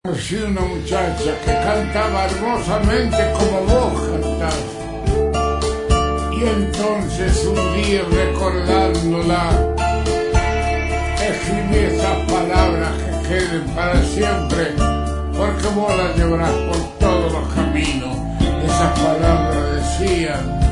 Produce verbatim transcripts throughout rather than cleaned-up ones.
Conocí una muchacha que cantaba hermosamente como vos cantás. Y entonces un día recordándola, escribí esas palabras que queden para siempre, porque vos las llevarás por todos los caminos. Esas palabras decían: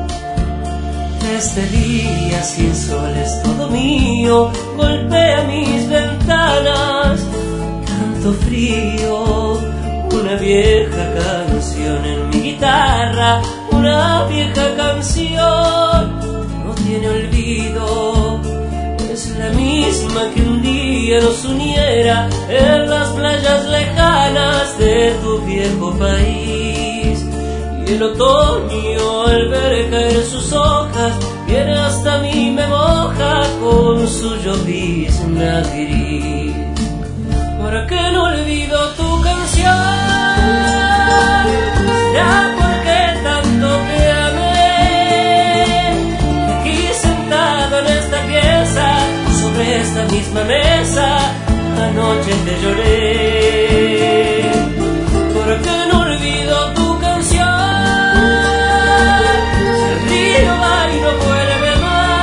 este día sin sol es todo mío, golpea mis ventanas, tanto frío, una vieja canción en mi guitarra, una vieja canción, no tiene olvido, es la misma que un día nos uniera en las playas lejanas de tu viejo país. Y el otoño al ver caer sus hojas viene hasta mí, me moja con su llovizna gris. ¿Por qué no olvido tu canción? ¿Será porque tanto te amé? Aquí sentado en esta pieza, sobre esta misma mesa, anoche te lloré. ¿Por qué no olvido tu canción? Si el río va y no vuelve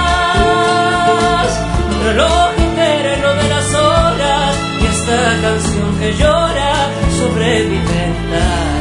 más, el reloj eterno de las horas y esta canción que llora sobre mi ventana.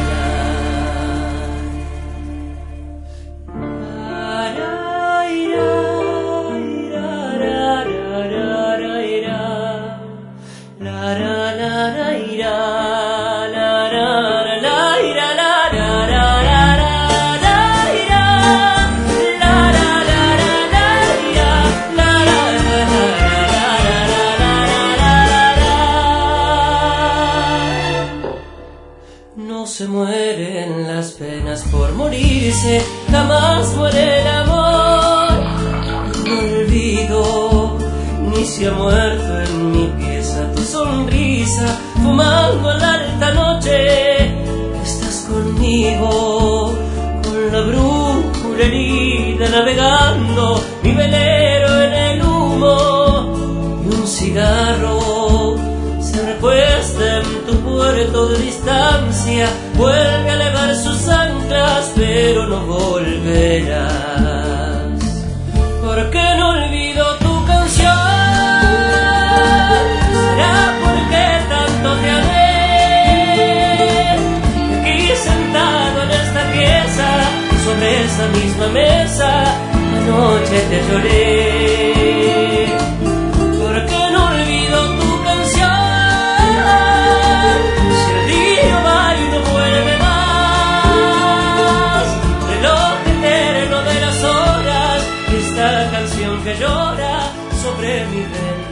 No se mueren las penas por morirse, jamás muere el amor. No olvido, ni se ha muerto en mi pieza tu sonrisa, fumando en la alta noche. Estás conmigo, con la brújula herida, navegando mi velero en el humo, y un cigarro se recuesta en tu puerto de distancia, vuelve a elevar sus anclas, pero no volverás. ¿Por qué no olvido tu canción? ¿Será porque tanto te amé? Aquí sentado en esta pieza, sobre esa misma mesa, anoche te lloré. ¿Por qué no olvido tu canción? Que llora sobre mi ventana.